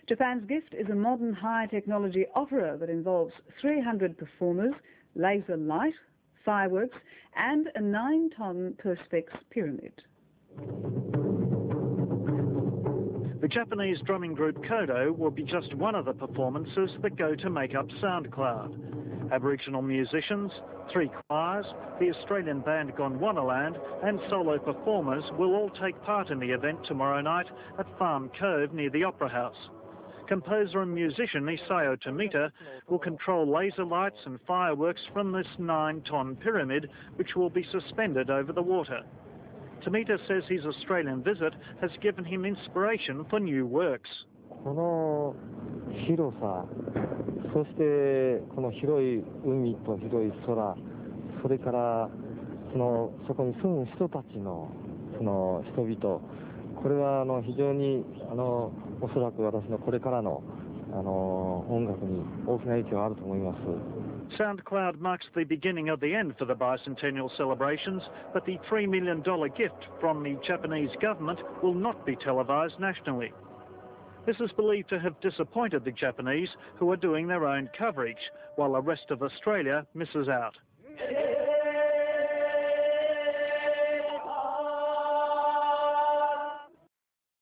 Japan's gift is a modern high-technology opera that involves 300 performers, laser light, fireworks and a 9-ton Perspex pyramid. The Japanese drumming group Kodo will be just one of the performances that go to make up SoundCloud. Aboriginal musicians, 3 choirs, the Australian band Gondwanaland and solo performers will all take part in the event tomorrow night at Farm Cove near the Opera House. Composer and musician Isayo Tomita will control laser lights and fireworks from this 9-ton pyramid which will be suspended over the water. Tomita says his Australian visit has given him inspiration for new works. この広さ、そしてこの広い海と広い空、それからそこに住む人たちの人々、これは非常におそらく私のこれからの音楽に大きな影響があると思います。 SoundCloud marks the beginning of the end for the bicentennial celebrations, but the $3 million gift from the Japanese government will not be televised nationally. This is believed to have disappointed the Japanese, who are doing their own coverage, while the rest of Australia misses out.